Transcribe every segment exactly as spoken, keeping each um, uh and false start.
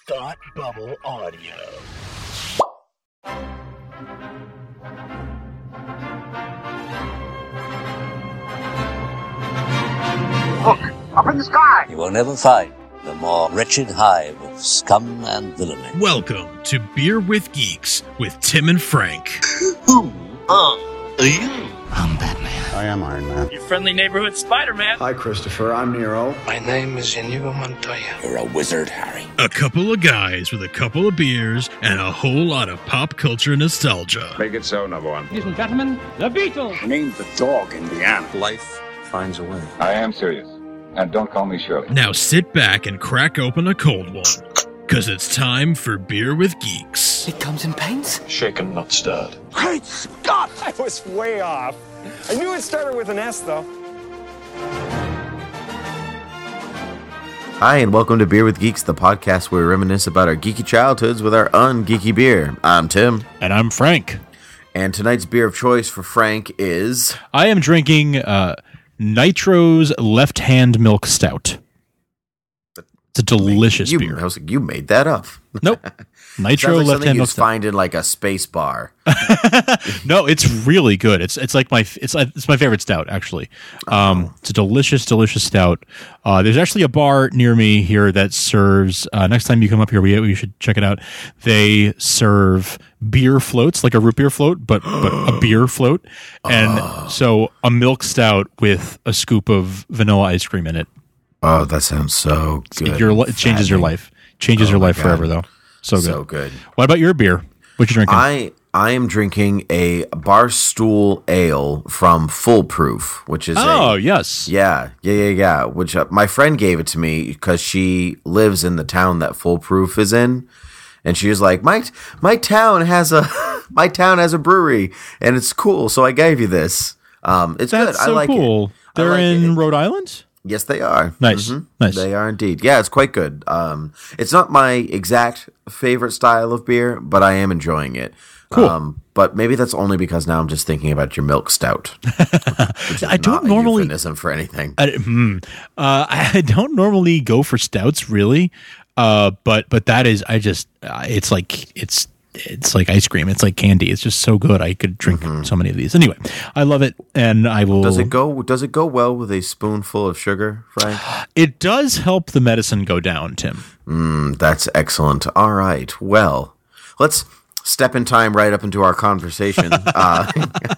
Thought Bubble Audio. Look, up in the sky! You will never find the more wretched hive of scum and villainy. Welcome to Beer with Geeks with Tim and Frank. Who are you? I'm Batman. I am Iron Man. Your friendly neighborhood Spider-Man. Hi, Christopher. I'm Nero. My name is Inigo Montoya. You're a wizard, Harry. A couple of guys with a couple of beers and a whole lot of pop culture nostalgia. Make it so, number one. Ladies and gentlemen, the Beatles. Named the dog Indiana. Life finds a way. I am serious. And don't call me Shirley. Now sit back and crack open a cold one, because it's time for Beer with Geeks. It comes in paints? Shaken, not stirred. Great Scott! I was way off. I knew it started with an S, though. Hi, and welcome to Beer with Geeks, the podcast where we reminisce about our geeky childhoods with our ungeeky beer. I'm Tim. And I'm Frank. And tonight's beer of choice for Frank is... I am drinking uh, Nitro's Left Hand Milk Stout. It's a delicious you, beer. I was like, you made that up. Nope. Nitro Sounds like Left something Hand you Milk just Stout. find in like a space bar. No, it's really good. It's it's like my it's it's my favorite stout actually. Um, Oh. It's a delicious, delicious stout. Uh, there's actually a bar near me here that serves. Uh, next time you come up here, we we should check it out. They serve beer floats, like a root beer float, but but a beer float, and Oh. so a milk stout with a scoop of vanilla ice cream in it. Oh, that sounds so good. Your li- it changes your life. Changes Oh your my life God. forever, though. So good. So good. What about your beer? What you drinking? I I am drinking a Barstool Ale from Foolproof, which is oh, a... yes. Yeah, yeah, yeah, yeah. Which uh, my friend gave it to me because she lives in the town that Foolproof is in, and she was like, "My my town has a my town has a brewery, and it's cool, so I gave you this." Um, it's That's good. so I like cool. it. I They're like in it. Rhode Island? Yes, they are. Nice, Mhm. nice. They are indeed. Yeah, it's quite good. Um, it's not my exact favorite style of beer, but I am enjoying it. Cool. Um, but maybe that's only because now I'm just thinking about your milk stout. Which is I don't not a normally- euphemism for anything. I, hmm. uh, I don't normally go for stouts, really. Uh, but but that is, I just, uh, it's like, it's it's like ice cream. It's like candy. It's just so good. I could drink so many of these. Anyway, I love it, and I will. Does it go? Does it go well with a spoonful of sugar, Frank? It does help the medicine go down, Tim. Mm, that's excellent. All right. Well, let's step in time right up into our conversation. uh,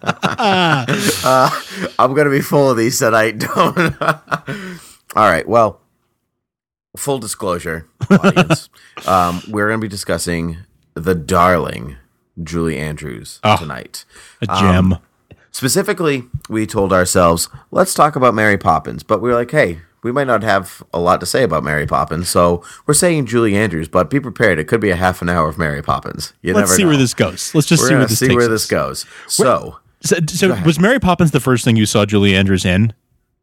uh, I'm going to be full of these tonight. Don't. All right. Well, full disclosure, audience. um, we're going to be discussing The Darling, Julie Andrews, Oh, tonight. A gem. Um, specifically, we told ourselves, let's talk about Mary Poppins. But we were like, hey, we might not have a lot to say about Mary Poppins, so we're saying Julie Andrews, but be prepared. It could be a half an hour of Mary Poppins. You Let's never see know. where this goes. Let's just We're see where gonna this see takes where us. this goes. So, So, so was Mary Poppins the first thing you saw Julie Andrews in?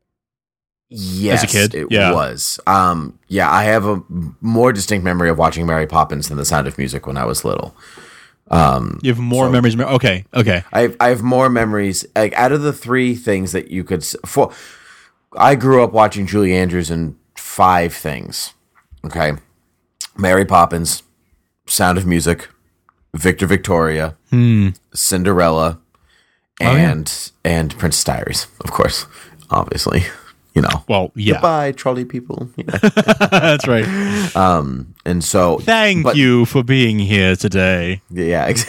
yes, As a kid? it Yeah. was. Um, yeah, I have a more distinct memory of watching Mary Poppins than The Sound of Music when I was little. Um, You have more so- memories. Okay, okay. I have, I have more memories. Like out of the three things that you could, s- for, I grew up watching Julie Andrews in five things. Okay, Mary Poppins, Sound of Music, Victor Victoria, Hmm. Cinderella, Oh, yeah. and and Princess Diaries, of course, obviously. You know, Well, yeah. goodbye, trolley people. You know? That's right. um, and so Thank but- you for being here today. Yeah, ex-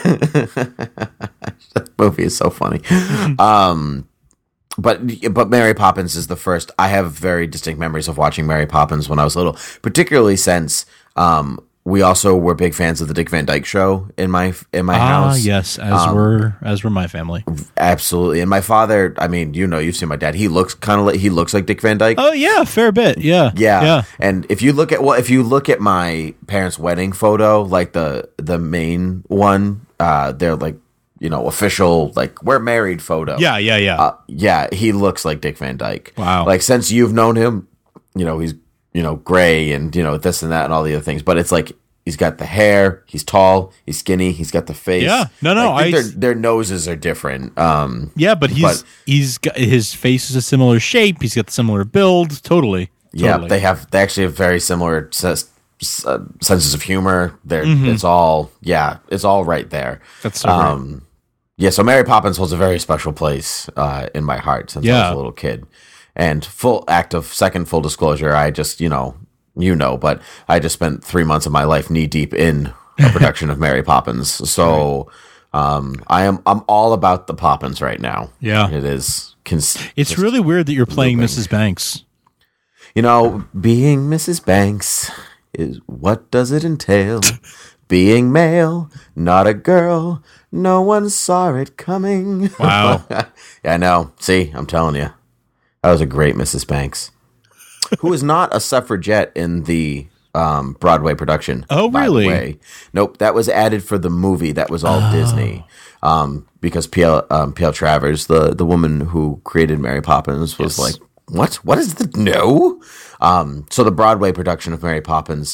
that movie is so funny. Um, but but Mary Poppins is the first. I have very distinct memories of watching Mary Poppins when I was little, particularly since um, we also were big fans of the Dick Van Dyke Show in my in my Ah, house. yes, as Um, were as were my family. Absolutely. And my father, I mean, you know, you've seen my dad. He looks kind of like he looks like Dick Van Dyke. Oh yeah, fair bit. Yeah, Yeah. yeah. And if you look at well, if you look at my parents' wedding photo, like the the main one, uh, they're like, you know, official, like we're married photo. Yeah, yeah, yeah. Uh, yeah, he looks like Dick Van Dyke. Wow. Like since you've known him, you know, he's, you know, gray and, you know, this and that and all the other things. But it's like he's got the hair, he's tall, he's skinny, he's got the face. Yeah. No, no, I think I- their, their noses are different. Um, yeah, but he's but- he's got his face is a similar shape. He's got the similar build. Totally. yeah, totally. they have, they actually have very similar s- uh, senses of humor. There, Mhm. it's all yeah, it's all right there. That's so great. um, yeah. So Mary Poppins holds a very special place uh, in my heart since I Yeah. was a little kid. And full act of second full disclosure, I just you know you know, but I just spent three months of my life knee deep in a production of Mary Poppins. So um, I am I'm all about the Poppins right now. Yeah. It is. Cons- It's just really weird that you're playing looping. Missus Banks. You know, being Missus Banks is what does it entail? Being male, not a girl. No one saw it coming. Wow. Yeah, I know. See, I'm telling you. That was a great Missus Banks. Who is not a suffragette in the um, Broadway production. Oh, by the really? way. Nope, that was added for the movie. That was all Disney. Um, because P L Um, P L Travers, the, the woman who created Mary Poppins, was Yes. like, what? What is the no? Um, so the Broadway production of Mary Poppins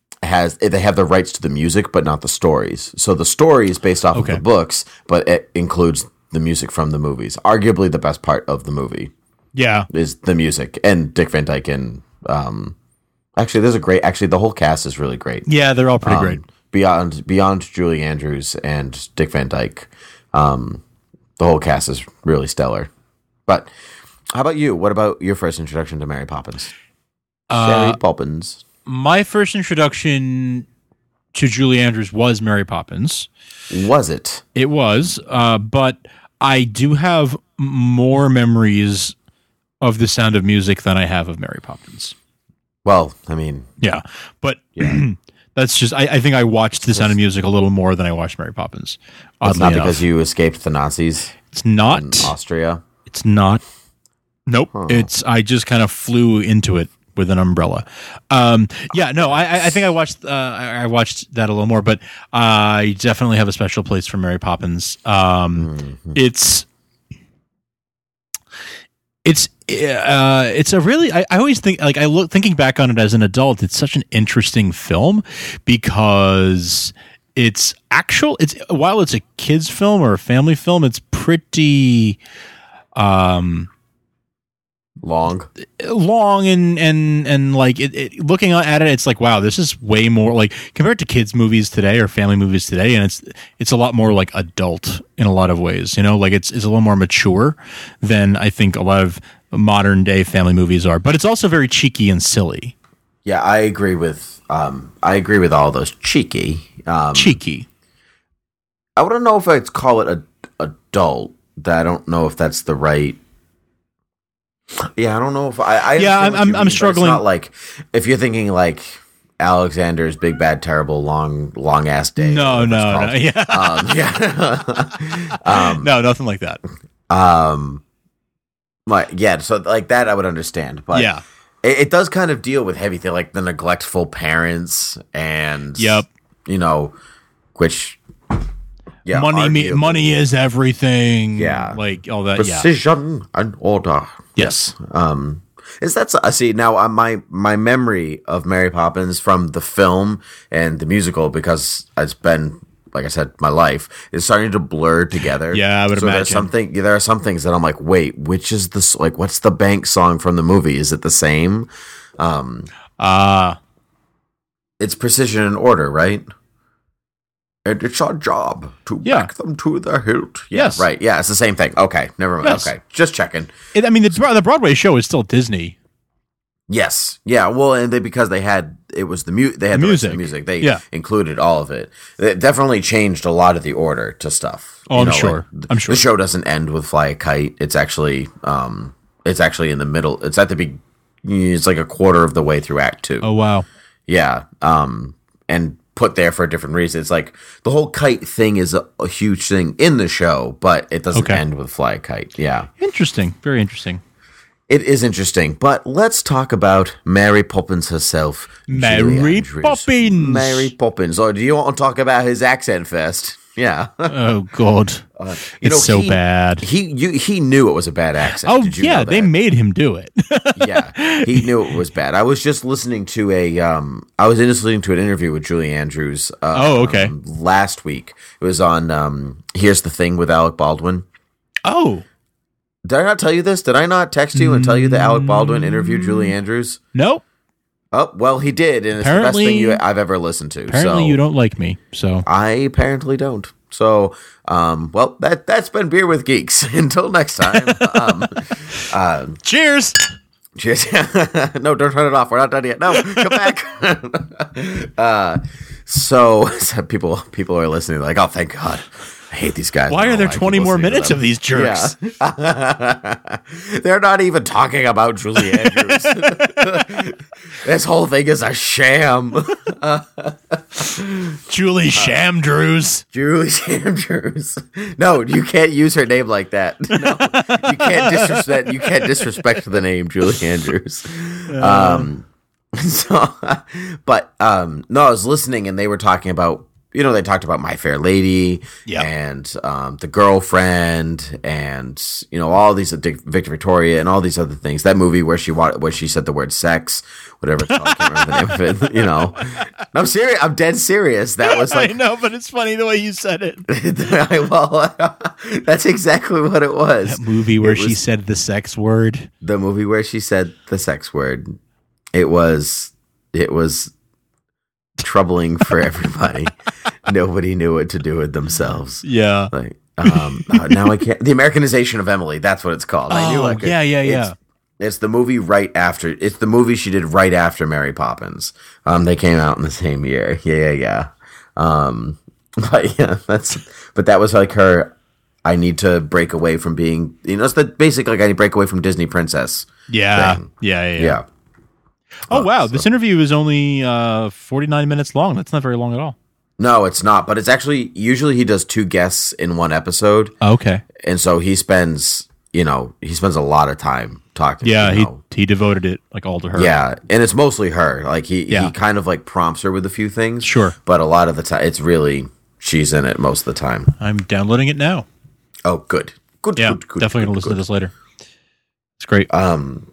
has they have the rights to the music, but not the stories. So the story is based off Okay. of the books, but it includes the music from the movies. Arguably the best part of the movie Yeah. is the music, and Dick Van Dyke and um, actually there's a great actually the whole cast is really great. Yeah, they're all pretty Um, great. Beyond beyond Julie Andrews and Dick Van Dyke, um, the whole cast is really stellar. But how about you? What about your first introduction to Mary Poppins? Uh, Mary Poppins. My first introduction to Julie Andrews was Mary Poppins. Was it? It was, uh, but I do have more memories of The Sound of Music than I have of Mary Poppins. Well, I mean, Yeah, but Yeah. that's just, I, I think I watched The Sound of Music a little more than I watched Mary Poppins. it's Oddly not enough. because you escaped the Nazis It's not. in Austria. It's not. Nope. Huh. It's I just kind of flew into it with an umbrella. Um, yeah, no, I, I- I think I watched uh, I I watched that a little more, but I definitely have a special place for Mary Poppins. Um, Mm-hmm. It's it's uh, it's a really I, I always think like I look thinking back on it as an adult, it's such an interesting film because it's actual it's while it's a kids film or a family film, it's pretty um Long. long and and and like it, it looking at it, it's like, wow, this is way more like compared to kids movies today or family movies today, and it's it's a lot more like adult in a lot of ways, you know, like it's it's a little more mature than I think a lot of modern day family movies are, but it's also very cheeky and silly. Yeah, I agree with um, I agree with all those cheeky. Um, Cheeky. I wouldn't know if I'd call it a adult. That I don't know if that's the right. Yeah, I don't know if I. I Yeah, understand I'm- what you I'm- mean, I'm but struggling- It's not like if you're thinking like Alexander's Big Bad Terrible Long Long Ass Day. No, or whatever no, it's no, called. yeah. Um, yeah. um, No, nothing like that. um, like yeah, so like that I would understand, but Yeah. it, it does kind of deal with heavy things like the neglectful parents and Yep. you know, which yeah, money me, arguably money is everything. Yeah. Like all that. Yeah. precision and order. Yes. Um, is that I see now? Uh, my my memory of Mary Poppins from the film and the musical, because it's been like I said, my life is starting to blur together. Yeah, I would so imagine. There's something. There are some things that I'm like, wait, which is this? Like, what's the bank song from the movie? Is it the same? Um, Ah. it's precision and order, right? And it's our job to Yeah. back them to the hilt. Yeah, Yes. right. Yeah, it's the same thing. Okay, never mind. Yes. Okay, just checking. It, I mean, the, the Broadway show is still Disney. Yes. Yeah. Well, and they, because they had it was the mu- they had The the, rest of the music. music. They Yeah. included all of it. It definitely changed a lot of the order to stuff. Oh, I'm sure. th- I'm sure. The show doesn't end with "Fly a Kite." It's actually um, it's actually in the middle. It's at the big. It's like a quarter of the way through Act Two. Oh wow. Yeah. Um, and put there for a different reason. It's like the whole kite thing is a, a huge thing in the show, but it doesn't Okay. end with "Fly a Kite." Yeah. Interesting. Very interesting. It is interesting, but let's talk about Mary Poppins herself. Mary Julie Andrews. Poppins. Mary Poppins. Or do you want to talk about his accent first? Yeah. Oh God. Uh, It's so he, bad. He you, he knew it was a bad accent. Oh Did you yeah, know they that? made him do it. Yeah, he knew it was bad. I was just listening to a um, I was listening to an interview with Julie Andrews. Uh, Oh, okay. um, last week it was on. Um, Here's the Thing with Alec Baldwin. Oh Did I not tell you this? Did I not text you and tell you that Alec Baldwin interviewed Julie Andrews? nope. Oh, well, he did, and it's Apparently- the best thing you, I've ever listened to. Apparently, so. you don't like me, so I apparently don't. So, um, well, that that's been Beer with Geeks. Until next time. um, uh, cheers. cheers. No, don't turn it off. We're not done yet. No, come back. uh, so, so people people are listening. Like, oh, thank God. I hate these guys. Why are there twenty more minutes of these jerks? Yeah. They're not even talking about Julie Andrews. This whole thing is a sham. Julie Shamdrews. Julie Andrews. No, you can't use her name like that. No, you can't disrespect. You can't disrespect the name Julie Andrews. Um, so, but um, no, I was listening, and they were talking about. You know, they talked about My Fair Lady Yep. and um, The Girlfriend, and you know all these Dick, Victor Victoria and all these other things. That movie where she wa- where she said the word sex, whatever it's called, I can't remember the name of it. You know, I'm serious. I'm dead serious. That was like I know, but it's funny the way you said it. well, that's exactly what it was. That movie where It she was said the sex word. the movie where she said the sex word. It was. It was. troubling for everybody. Nobody knew what to do with themselves. Yeah. Like um uh, now I can't the Americanization of Emily, that's what it's called. I knew Oh, I could, yeah, yeah, yeah. It's, it's the movie right after it's the movie she did right after Mary Poppins. Um they came out in the same year. Yeah, yeah, yeah. Um but yeah, that's but that was like her I need to break away from being you know, it's the basic like I need to break away from Disney princess. Yeah. thing. Yeah, yeah, yeah. Yeah. Oh, Uh, wow. so- This interview is only uh, forty-nine minutes long. That's not very long at all. No, it's not, but it's actually usually he does two guests in one episode. Okay. And so he spends, you know, he spends a lot of time talking. Yeah, you he know. he devoted it like all to her. Yeah, and it's mostly her. Like he, Yeah. he kind of like prompts her with a few things. Sure. But a lot of the time, it's really she's in it most of the time. I'm downloading it now. Oh, good, good, Yeah, good, good. definitely good, going to listen good. to this later. It's great. Um,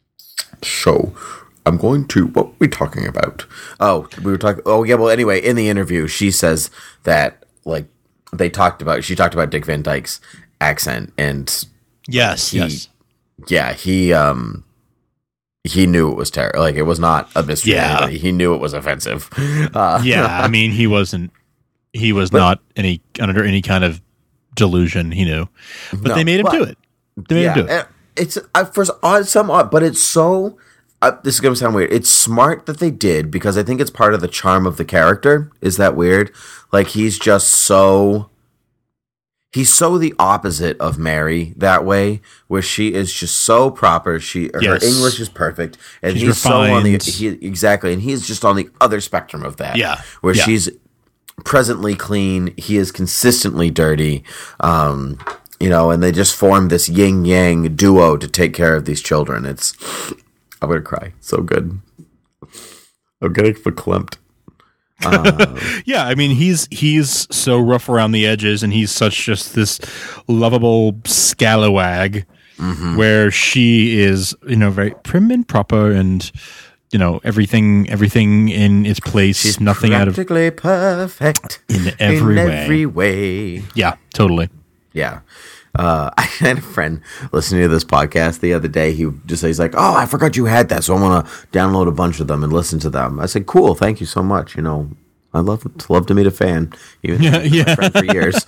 so I'm going to. What were we talking about? Oh, we were talking. Oh, yeah. Well, anyway, in the interview, she says that like they talked about. She talked about Dick Van Dyke's accent, and yes, he, yes. yeah, he um he knew it was terrible. Like it was not a mystery. to Yeah. anybody. He knew it was offensive. Uh, Yeah, I mean, he wasn't. He was But- not any under any kind of delusion. He knew, but No, they made him but- do it. They made yeah, him do it. uh, it's uh, for odd, some odd, but it's so. Uh, this is gonna sound weird. It's smart that they did because I think it's part of the charm of the character. Is that weird? Like he's just so. He's so the opposite of Mary that way, where she is just so proper. She her Yes. English is perfect, and She's he's so on the refined. he, exactly, and he's just on the other spectrum of that. Yeah. where Yeah. she's presently clean, he is consistently dirty. Um, you know, and they just form this yin yang duo to take care of these children. It's I'm gonna cry. So good. I'm getting verklempt. Uh, Yeah, I mean, he's he's so rough around the edges, and he's such just this lovable scalawag, Mm-hmm. where she is, you know, very prim and proper, and you know everything everything in its place. she's nothing out of practically perfect in every in way. every way. Yeah, totally. Yeah. Uh, I had a friend listening to this podcast the other day. He just he's like, "Oh, I forgot you had that, so I want to download a bunch of them and listen to them." I said, "Cool, thank you so much." You know, I love love to meet a fan, even Yeah, if yeah, yeah. friend for years.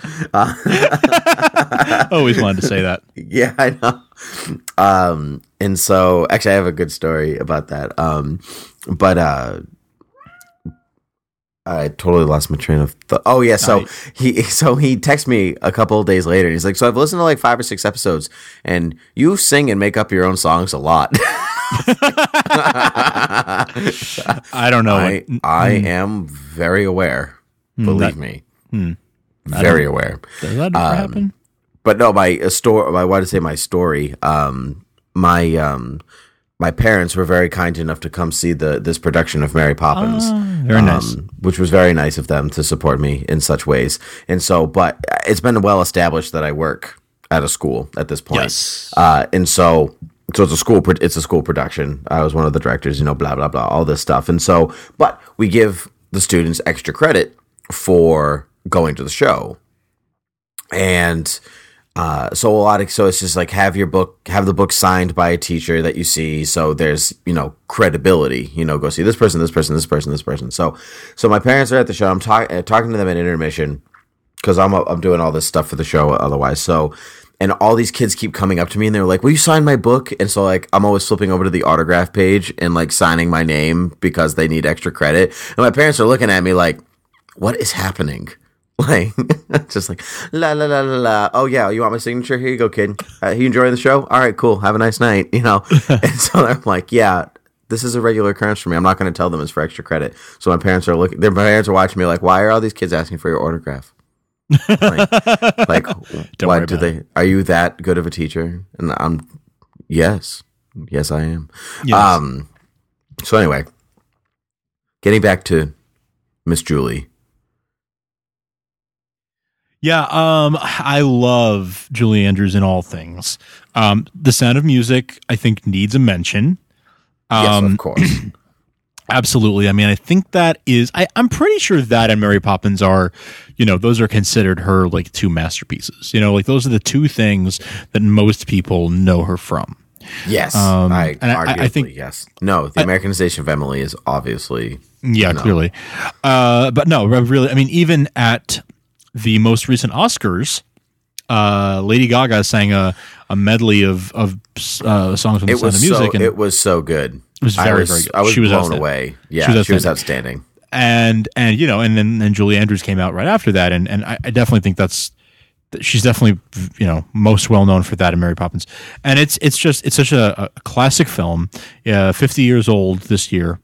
Uh, Always wanted to say that. yeah, I know. Um, and so actually, I have a good story about that. Um, but uh. I totally lost my train of thought. Oh yeah, so I- he so he texted me a couple of days later. And he's like, "So I've listened to like five or six episodes, and you sing and make up your own songs a lot." I don't know. I what- I Hmm. am very aware. Believe that- me, hmm. very aware. Does that ever Um, happen? But no, my uh, story. I want to say my story. Um, my um, my parents were very kind enough to come see the this production of Mary Poppins. Ah, very nice. um, which was very nice of them to support me in such ways. And so, but it's been well established that I work at a school at this point. Yes. Uh, and so, so it's a school, pro- it's a school production. I was one of the directors, you know, blah, blah, blah, all this stuff. And so, but we give the students extra credit for going to the show. And, Uh, so a lot of, so it's just like have your book, have the book signed by a teacher that you see. So there's, you know, credibility, you know, go see this person, this person, this person, this person. So, so my parents are at the show. I'm talking, uh, talking to them at intermission cause I'm, I'm doing all this stuff for the show otherwise. So, and all these kids keep coming up to me and they're like, will you sign my book? And so like, I'm always flipping over to the autograph page and like signing my name because they need extra credit. And my parents are looking at me like, what is happening? Like, just like, la, la, la, la, la. Oh, yeah, you want my signature? Here you go, kid. Uh, you enjoying the show? All right, cool. Have a nice night, you know? And so I'm like, yeah, this is a regular occurrence for me. I'm not going to tell them it's for extra credit. So my parents are looking, their parents are watching me like, why are all these kids asking for your autograph? Like, like what do they, are you that good of a teacher? And I'm, yes, yes, I am. Yes. Um, so anyway, getting back to Miss Julie. Yeah, um, I love Julie Andrews in all things. Um, The Sound of Music, I think, needs a mention. Um, yes, of course. Absolutely. I mean, I think that is, I, I'm pretty sure that and Mary Poppins are, you know, those are considered her, like, two masterpieces. You know, like, those are the two things that most people know her from. Yes, um, I, and arguably, I, I think, yes. No, the Americanization of Emily is obviously... Yeah, no. clearly. Uh, but no, really, I mean, even at... the most recent Oscars, uh, Lady Gaga sang a, a medley of of uh, songs from The Sound of Music, so, and it was so good. It was very, I was, very good. I was she was blown away. Yeah, she was, she was outstanding. And and you know, and then and Julie Andrews came out right after that, and and I, I definitely think that's she's definitely, you know, most well known for that in Mary Poppins, and it's it's just it's such a, a classic film, uh, fifty years old this year,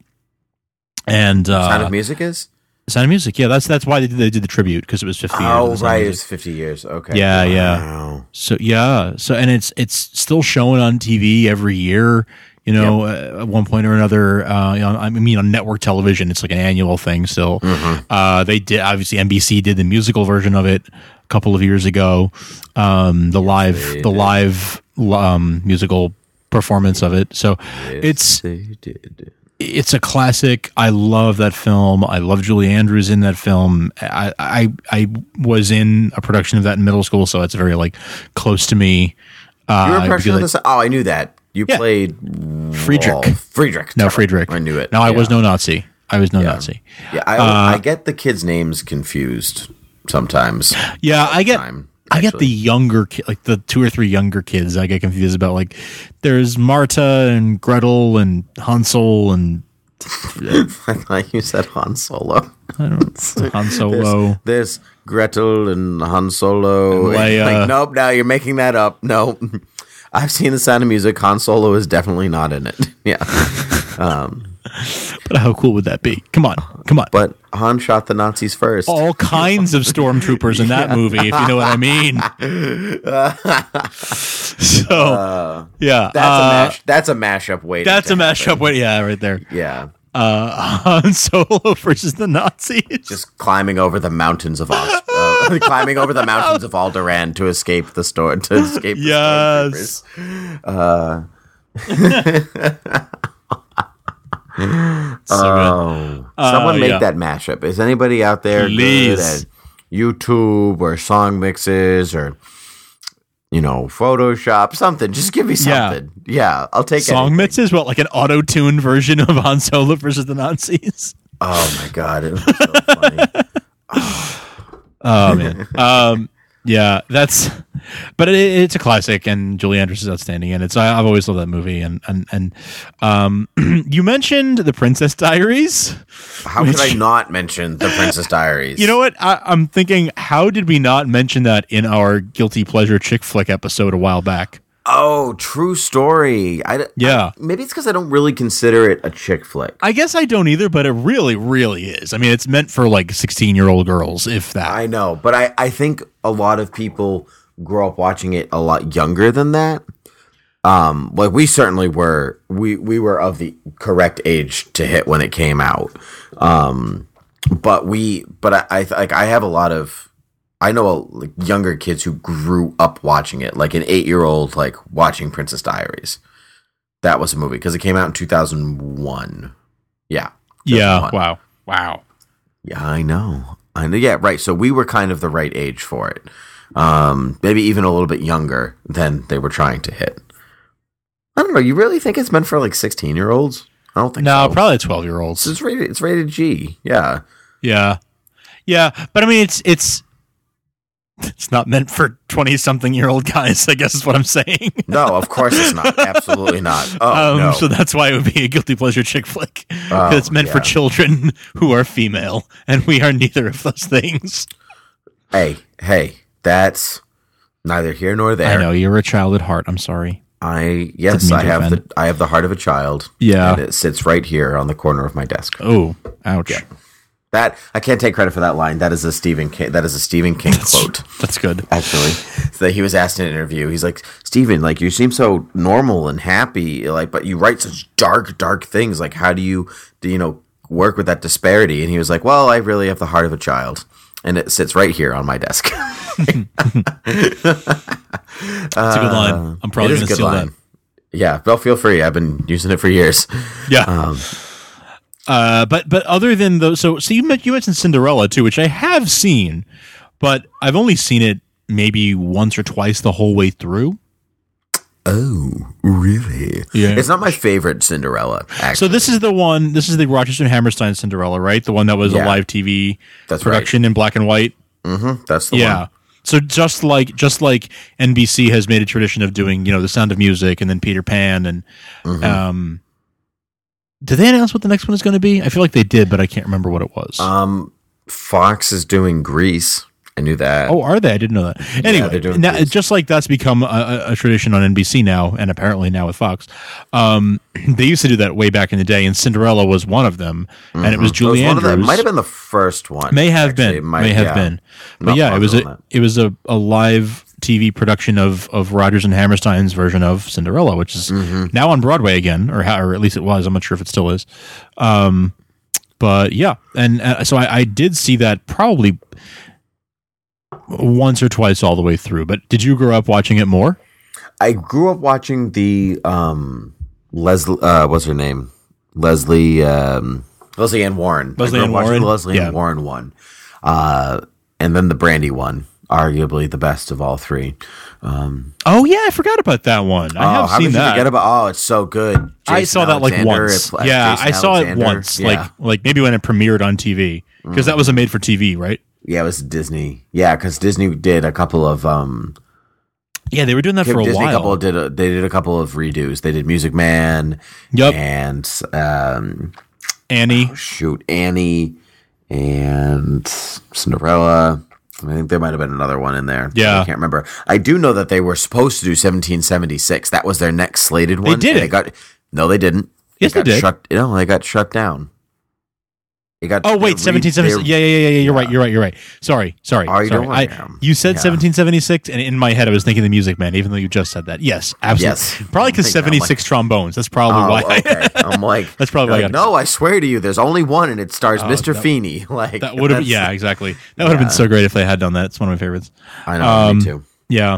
and uh, Sound of Music is. Sound of Music, yeah, that's that's why they did, they did the tribute because it was fifty oh, years. Oh, right, it's fifty years. Okay. Yeah, wow. yeah. So yeah, so and it's it's still showing on T V every year. You know, yep. uh, at one point or another. Uh, you know, I mean, on network television, it's like an annual thing. Still, mm-hmm. uh, they did obviously N B C did the musical version of it a couple of years ago. Um, the live, they the did. live um, musical performance of it. So yes, it's. They did. It's a classic. I love that film. I love Julie Andrews in that film. I, I I was in a production of that in middle school, so it's very like close to me. Uh, you were a production of like, this? Oh, I knew that. You yeah. played Friedrich. Oh, Friedrich. No, Friedrich. I knew it. No, I yeah. was no Nazi. I was no yeah. Nazi. Yeah, I, uh, I get the kids' names confused sometimes. Yeah, I get. Time. I get the younger, ki- like the two or three younger kids. I get confused about like there's Marta and Gretel and Hansel and. I thought you said Han Solo. I don't know. Han Solo. There's, there's Gretel and Han Solo. And Leia. Like, nope, no, you're making that up. No, I've seen The Sound of Music. Han Solo is definitely not in it. Yeah. Um, but how cool would that be? Come on, come on. But Han shot the Nazis first. All kinds of stormtroopers in that yeah. movie, if you know what I mean. so, uh, yeah, that's uh, a mash. That's a mashup. Wait, that's a mashup. Wait, yeah, right there. Yeah. Uh, Han Solo versus the Nazis. Just climbing over the mountains of Os- uh, climbing over the mountains of Alderaan to escape the store to escape. The yes. Uh. so oh, uh, someone make yeah. that mashup. Is anybody out there Please. good at YouTube or song mixes or you know Photoshop? Something. Just give me something. Yeah, yeah I'll take song anything. mixes. What, like an auto-tuned version of Han Solo versus the Nazis? Oh my god, it was so funny. Oh, oh man. Um. Yeah, that's, but it, it's a classic, and Julie Andrews is outstanding, and it's I, I've always loved that movie, and and and um, you mentioned The Princess Diaries. How which, could I not mention The Princess Diaries? You know what? I, I'm thinking, how did we not mention that in our guilty pleasure chick flick episode a while back? Oh, true story. I, yeah. I, maybe it's because I don't really consider it a chick flick. I guess I don't either, but it really, really is. I mean, it's meant for like sixteen-year-old girls, if that. I know, but I, I think a lot of people grow up watching it a lot younger than that. Um, like we certainly were. We we were of the correct age to hit when it came out. Um, but we, but I, I like I have a lot of. I know like, younger kids who grew up watching it, like an eight-year-old, like watching Princess Diaries. That was a movie because it came out in two thousand one. Yeah. Yeah. Wow. Wow. Yeah, I know. I know. Yeah, right. So we were kind of the right age for it. Um, maybe even a little bit younger than they were trying to hit. I don't know. You really think it's meant for like sixteen year olds? I don't think no, so. probably twelve year olds. It's rated. It's rated G. Yeah. Yeah. Yeah. But I mean, it's, it's, it's not meant for twenty something year old guys, I guess is what I'm saying. No, of course it's not. Absolutely not. Oh, um, no. So that's why it would be a guilty pleasure chick flick. Oh, it's meant yeah. for children who are female, and we are neither of those things. Hey, hey, that's neither here nor there. I know you're a child at heart. I'm sorry. I yes, I have offend. the I have the heart of a child. Yeah, and it sits right here on the corner of my desk. Oh, ouch! Yeah. That I can't take credit for that line. That is a Stephen King. That is a Stephen King that's, quote. That's good, actually. So he was asked in an interview. He's like, Stephen, like you seem so normal and happy, like, but you write such dark, dark things. Like, how do you, do you know, work with that disparity? And he was like, well, I really have the heart of a child, and it sits right here on my desk. That's a good line. I'm probably going to steal line. that. Yeah, well, feel free. I've been using it for years. Yeah. Um, uh, but but other than those, so so you you mentioned Cinderella too, which I have seen, but I've only seen it maybe once or twice the whole way through. Oh, really? Yeah. It's not my favorite Cinderella, actually. So this is the one, this is the Rochester and Hammerstein Cinderella, right? The one that was yeah. a live T V That's production right. in black and white. Mm-hmm. That's the yeah. one. So just like just like N B C has made a tradition of doing, you know, The Sound of Music and then Peter Pan and mm-hmm. um did they announce what the next one is going to be? I feel like they did, but I can't remember what it was. Um Fox is doing Grease. I knew that. Oh, are they? I didn't know that. Anyway, yeah, now, just like that's become a, a tradition on N B C now, and apparently now with Fox. Um, they used to do that way back in the day, and Cinderella was one of them, mm-hmm. and it was Julie was Andrews. It might have been the first one. May have actually. been. Might, may have yeah. been. But yeah, it was a it was a, a live T V production of of Rodgers and Hammerstein's version of Cinderella, which is mm-hmm. now on Broadway again, or how, or at least it was. I'm not sure if it still is. Um, but yeah, and uh, so I, I did see that probably once or twice all the way through. But did you grow up watching it more? I grew up watching the um Leslie uh what's her name? Leslie um Leslie Ann Warren. Leslie Ann Warren. Warren. The Leslie yeah. Ann Warren one. Uh and then the Brandy one, arguably the best of all three. Um Oh yeah, I forgot about that one. I oh, have how seen could that. You forget about, oh, it's so good. Jason I saw that Alexander, like once. uh, yeah, Jason I saw Alexander. it once. Yeah. Like like maybe when it premiered on T V. Because mm. that was a made for T V, right? Yeah, it was Disney. Yeah, because Disney did a couple of um. Yeah, they were doing that for a Disney while. Couple did a, they did a couple of redos. They did Music Man. Yep. And um, Annie. Oh, shoot, Annie and Cinderella. I think there might have been another one in there. Yeah, I can't remember. I do know that they were supposed to do seventeen seventy-six. That was their next slated one. They did it. They got no, they didn't. Yes, they, got they did. Shut, no, they got shut down. It got, oh wait, seventeen seventy-six. Yeah, yeah, yeah, yeah. You're yeah. right. You're right. You're right. Sorry, sorry. Are you sorry. doing I, you said yeah. seventeen seventy-six, and in my head, I was thinking the Music Man, even though you just said that. Yes, absolutely. Yes. Probably because seventy-six like, trombones. That's probably oh, why. Okay. I'm like, that's probably why. Like, I no, I swear to you, there's only one, and it stars oh, Mister that, Feeney. Like that would have. Yeah, exactly. That would have yeah. been so great if they had done that. It's one of my favorites. I know. Um, me too. Yeah.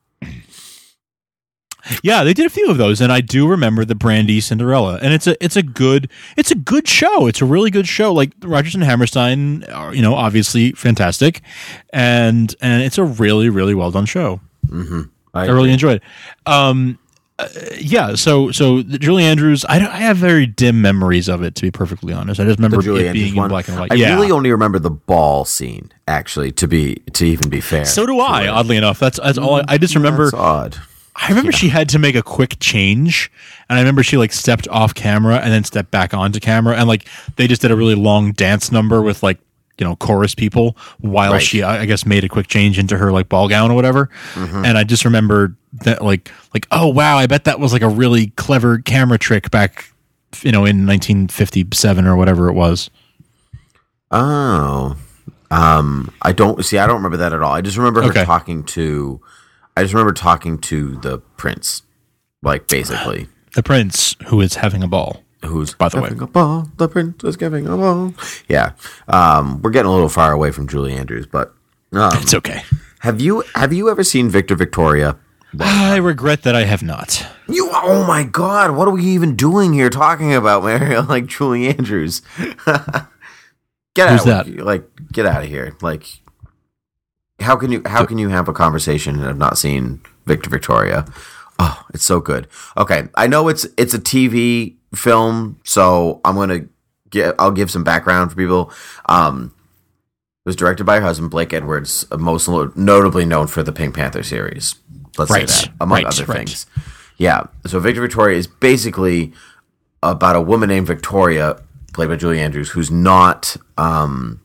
Yeah, they did a few of those, and I do remember the Brandy Cinderella, and it's a it's a good it's a good show. It's a really good show. Like Rodgers and Hammerstein are, you know, obviously fantastic, and and it's a really really well done show. Mm-hmm. I, I really enjoyed it. Um, uh, yeah, so so the Julie Andrews, I don't, I have very dim memories of it, to be perfectly honest. I just remember it being in black and white. I yeah. really only remember the ball scene, actually. To be to even be fair, so do I. Oddly enough, that's that's all. I, I just remember. That's odd. I remember yeah. she had to make a quick change, and I remember she like stepped off camera and then stepped back onto camera, and like they just did a really long dance number with like, you know, chorus people while right. she, I guess, made a quick change into her like ball gown or whatever. Mm-hmm. And I just remember that like like oh wow, I bet that was like a really clever camera trick back, you know, in nineteen fifty-seven or whatever it was. Oh, um, I don't see. I don't remember that at all. I just remember her okay. talking to. I just remember talking to the prince, like basically the prince who is having a ball. Who's by the having way? A ball. The prince is giving a ball. Yeah, um, we're getting a little far away from Julie Andrews, but um, it's okay. Have you have you ever seen Victor Victoria? I regret that I have not. You? Oh my God! What are we even doing here talking about Mario like Julie Andrews? Get Who's out! that? Like, get out of here! Like. how can you how can you have a conversation and have not seen Victor Victoria? Oh, it's so good. Okay, I know it's it's a T V film, so I'm gonna get I'll give some background for people. Um, it was directed by her husband Blake Edwards, most notably known for the Pink Panther series. Let's right. say that, among right. other right. things. Yeah. So Victor Victoria is basically about a woman named Victoria, played by Julie Andrews, who's not um,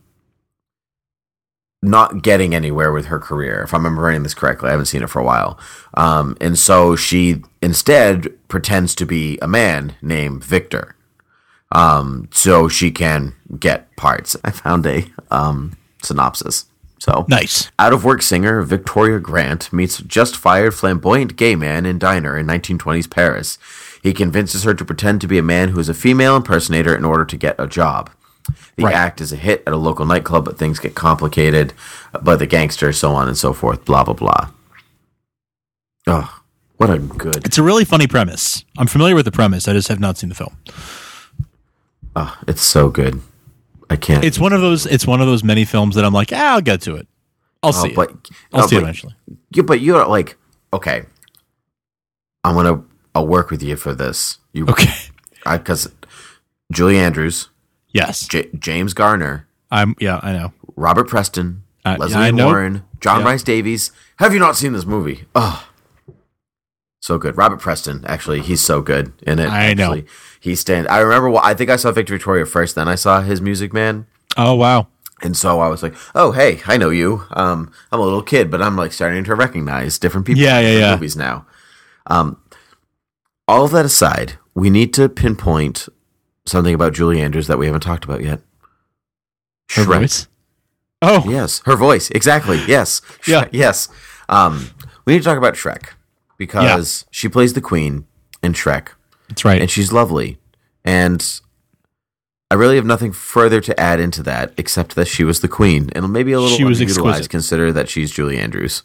not getting anywhere with her career. If I'm remembering this correctly, I haven't seen it for a while. Um, and so she instead pretends to be a man named Victor, um, so she can get parts. I found a um, synopsis. So nice. Out of work singer Victoria Grant meets just fired flamboyant gay man in diner in nineteen twenties Paris. He convinces her to pretend to be a man who is a female impersonator in order to get a job. The right. act is a hit at a local nightclub, but things get complicated by the gangster, so on and so forth, blah, blah, blah. Oh, what a good... It's a really funny premise. I'm familiar with the premise. I just have not seen the film. Oh, it's so good. I can't... It's one of those It's one of those many films that I'm like, ah, I'll get to it. I'll oh, see but, it. I'll no, see but, it eventually. Yeah, but you're like, okay, I'm going to... I'll work with you for this. You, okay. Because Julie Andrews... Yes. J- James Garner. I'm yeah, I know. Robert Preston. Uh, Leslie yeah, I know. Warren. John yeah. Rhys Davies. Have you not seen this movie? Oh, so good. Robert Preston, actually, he's so good in it. I actually. know. He stand. I remember. I think I saw Victor Victoria first. Then I saw His Music Man. Oh wow. And so I was like, oh hey, I know you. Um, I'm a little kid, but I'm like starting to recognize different people. Yeah, in yeah, different yeah. Movies now. Um, all of that aside, we need to pinpoint something about Julie Andrews that we haven't talked about yet. Her Shrek. voice? Oh. Yes, her voice. Exactly. Yes. Yeah. Shrek. Yes. Um, we need to talk about Shrek because yeah. she plays the queen in Shrek. That's right. And she's lovely. And I really have nothing further to add into that except that she was the queen and maybe a little she was underutilized. exquisite. Consider that she's Julie Andrews.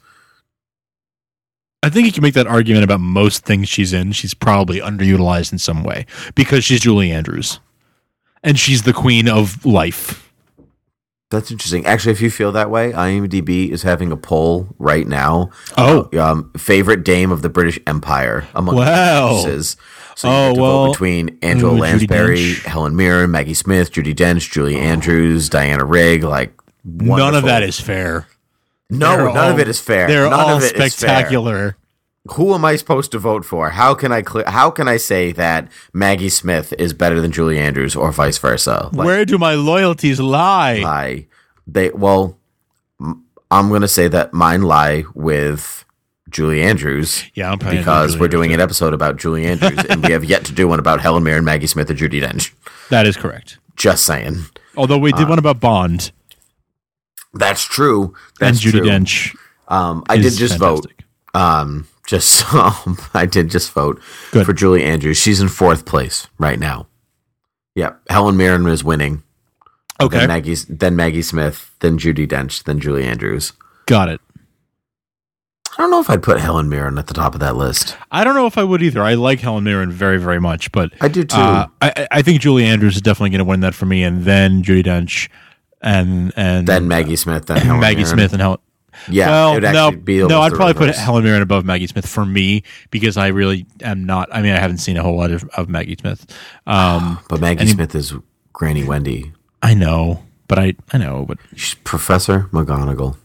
I think you can make that argument about most things she's in. She's probably underutilized in some way because she's Julie Andrews. And she's the queen of life. That's interesting. Actually, if you feel that way, IMDb is having a poll right now. Oh, uh, um, favorite dame of the British Empire among wow. actresses. So you oh, have to well, vote between Angela ooh, Lansbury, Helen Mirren, Maggie Smith, Judi Dench, Julie Andrews, Diana Rigg. Like wonderful. None of that is fair. No, they're none all, of it is fair. They're none all of it spectacular. Is fair. Who am I supposed to vote for? How can I cl- How can I say that Maggie Smith is better than Julie Andrews, or vice versa? Like, where do my loyalties lie? Lie. They well, I'm going to say that mine lie with Julie Andrews. Yeah, I'm because we're doing an episode about Julie Andrews, and we have yet to do one about Helen Mirren, Maggie Smith, and Judi Dench. That is correct. Just saying. Although we did uh, one about Bond. That's true. That's and Judi true. Dench. Um, I did just fantastic. vote. Um, just um, I did just vote Good. for Julie Andrews. She's in fourth place right now. Yep, Helen Mirren is winning. Okay. Then Maggie, then Maggie Smith, then Judi Dench, then Julie Andrews. Got it. I don't know if I'd put Helen Mirren at the top of that list. I don't know if I would either. I like Helen Mirren very, very much, but I do too. Uh, I, I think Julie Andrews is definitely going to win that for me, and then Judi Dench, and and then Maggie Smith, then Helen Maggie Mirren. Smith, and Helen. Yeah, well, it would no, be no, I'd probably reverse. put Helen Mirren above Maggie Smith for me because I really am not. I mean, I haven't seen a whole lot of, of Maggie Smith, um, but Maggie he, Smith is Granny Wendy. I know. But I, I know, but she's Professor McGonagall.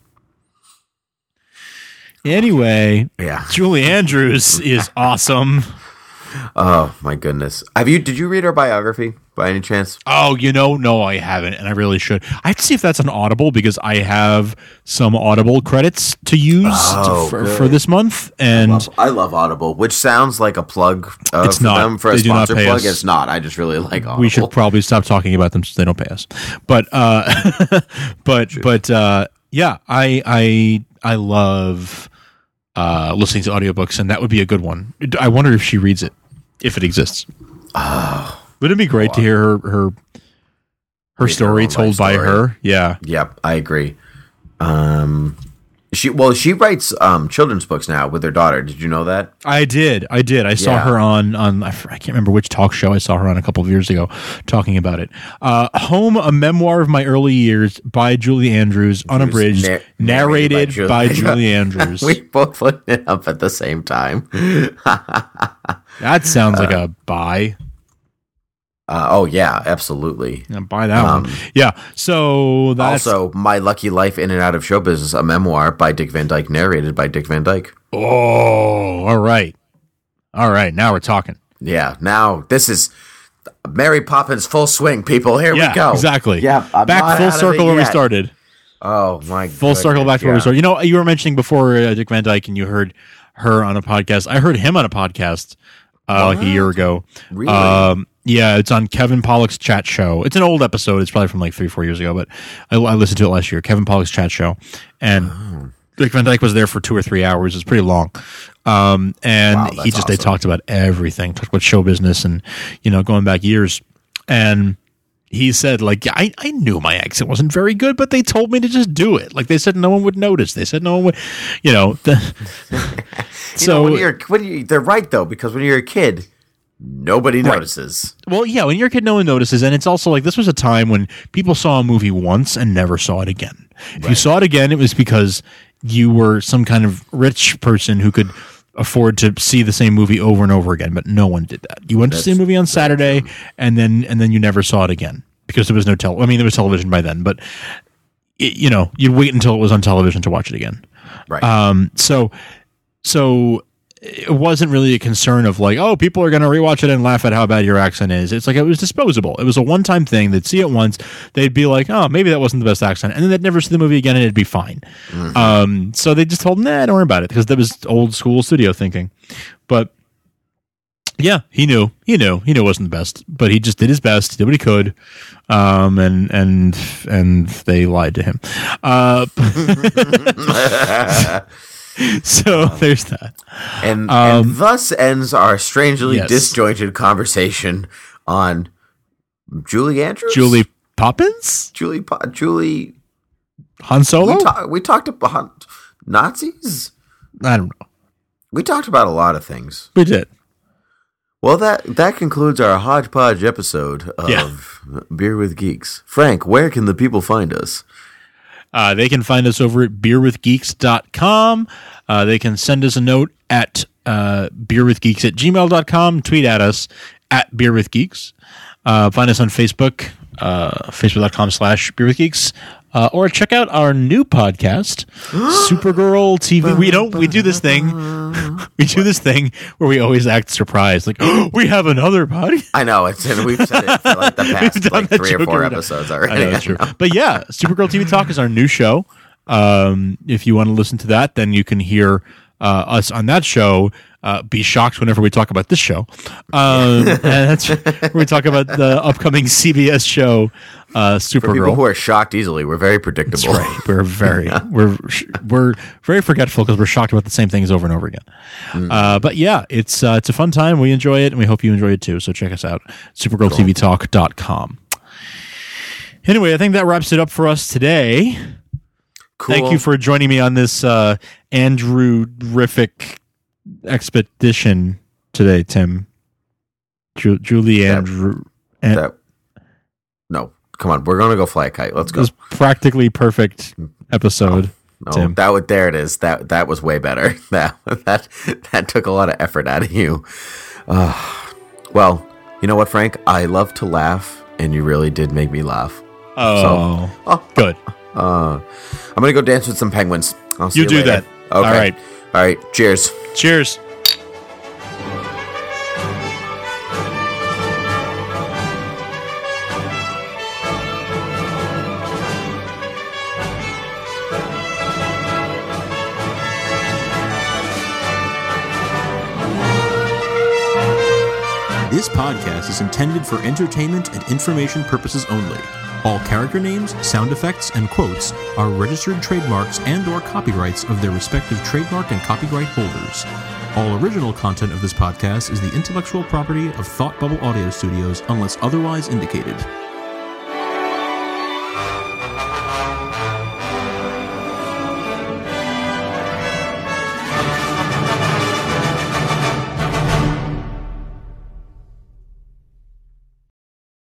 Anyway, yeah, Julie Andrews is awesome. Oh my goodness! Have you? Did you read her biography by any chance? Oh, you know, no, I haven't, and I really should. I have to see if that's on Audible because I have some Audible credits to use oh, to, for, for this month, and I love, I love Audible, which sounds like a plug. Uh, it's for not them for a they sponsor do not pay plug. us. It's not. I just really like Audible. We should probably stop talking about them since they don't pay us. But, uh, but, True. but, uh, yeah, I, I, I love uh, listening to audiobooks, and that would be a good one. I wonder if she reads it. If it exists, oh, wouldn't it be great to hear her her, her story her told by story. her? Yeah. Yep, I agree. Um, She well, she writes um, children's books now with her daughter. Did you know that? I did. I did. I saw Yeah. her on on I f- I can't remember which talk show I saw her on a couple of years ago talking about it. Uh, Home, a memoir of my early years by Julie Andrews, unabridged, Nar- narrated narrated by, by Julie- Julie Andrews. We both looked it up at the same time. That sounds like a buy. Uh, oh yeah, absolutely. Yeah, buy that Um, one. Yeah. So that's Also, My Lucky Life in and Out of Show Business, a memoir by Dick Van Dyke, narrated by Dick Van Dyke. oh, all right, all right. Now we're talking. Yeah, now this is Mary Poppins full swing, people. Here Yeah, we go. exactly. Yeah, I'm back not full out of circle it where we yet. started. Oh my! Full circle back to where we yeah. started. You know, you were mentioning before uh, Dick Van Dyke, and you heard her on a podcast. I heard him on a podcast uh, like a year ago. Really? Um, yeah, it's on Kevin Pollak's chat show. It's an old episode. It's probably from like three, four years ago, but I, I listened to it last year. Kevin Pollak's chat show, and Oh. Dick Van Dyke was there for two or three hours. It's pretty long, um, and Wow, he that's just they awesome. talked about everything, talked about show business, and you know, going back years, and. He said, like, yeah, I, I knew my accent wasn't very good, but they told me to just do it. Like, they said no one would notice. They said no one would, you know. The, You so, know, when you're, when you, they're right though, because when you're a kid, nobody Right. notices. well, yeah, when you're a kid, no one notices. And it's also like, this was a time when people saw a movie once and never saw it again. If you saw it again, it was because you were some kind of rich person who could afford to see the same movie over and over again, but no one did that. You went to see a movie on Saturday, and then and then you never saw it again because there was no tel. I mean, there was television by then, but it, you know, you'd wait until it was on television to watch it again. Right. Um. So, so it wasn't really a concern of like, oh, people are going to rewatch it and laugh at how bad your accent is. It's like it was disposable. It was a one-time thing. They'd see it once, they'd be like, oh, maybe that wasn't the best accent, and then they'd never see the movie again, and it'd be fine. Mm-hmm. Um, so they just told them, nah, don't worry about it, because that was old school studio thinking. But yeah, he knew, he knew, he knew it wasn't the best, but he just did his best, did what he could, um, and and and they lied to him. Uh, so there's that. And, Um, and thus ends our strangely yes. disjointed conversation on Julie Andrews, Julie Poppins, Julie, Po- Julie. Han Solo. We, ta- we talked about Nazis. I don't know. We talked about a lot of things. We did. Well, that that concludes our hodgepodge episode of Yeah. Beer with Geeks. Frank, where can the people find us? Uh, they can find us over at beer with geeks dot com. Uh, they can send us a note at uh, beerwithgeeks at gmail dot com. Tweet at us at beerwithgeeks. Uh, find us on Facebook, uh, facebook.com slash beerwithgeeks. Uh, or check out our new podcast, Supergirl T V. We don't. We do this thing. We do this thing where we always act surprised, like oh, we have another podcast. I know it's and we've said it for like the past We've done like that three or joke four every time. episodes already. I know that's I true. know. But yeah, Supergirl T V Talk is our new show. Um, if you want to listen to that, then you can hear uh, us on that show. Uh, be shocked whenever we talk about this show. Um, and that's where we talk about the upcoming C B S show, uh, For people Supergirl. who are shocked easily, we're very predictable. That's right. We're very we're we're very forgetful because we're shocked about the same things over and over again. Mm. Uh, but yeah, it's uh, it's a fun time. We enjoy it, and we hope you enjoy it too. So check us out, supergirl t v talk dot com. Anyway, I think that wraps it up for us today. Cool. Thank you for joining me on this uh, Andrew-rific expedition today, Tim. Ju- Julie That- Andrew. And that. No, come on. We're gonna go fly a kite. Let's it go. was practically perfect episode. No, Tim. that would there it is. That that was way better. That that that took a lot of effort out of you. Uh, well, you know what, Frank? I love to laugh, and you really did make me laugh. Oh, So, oh, good. Uh, I'm gonna go dance with some penguins. I'll see You you, do later. that. Okay. All right. All right. Cheers. Cheers. This podcast is intended for entertainment and information purposes only. All character names, sound effects, and quotes are registered trademarks and or copyrights of their respective trademark and copyright holders. All original content of this podcast is the intellectual property of Thought Bubble Audio Studios unless otherwise indicated.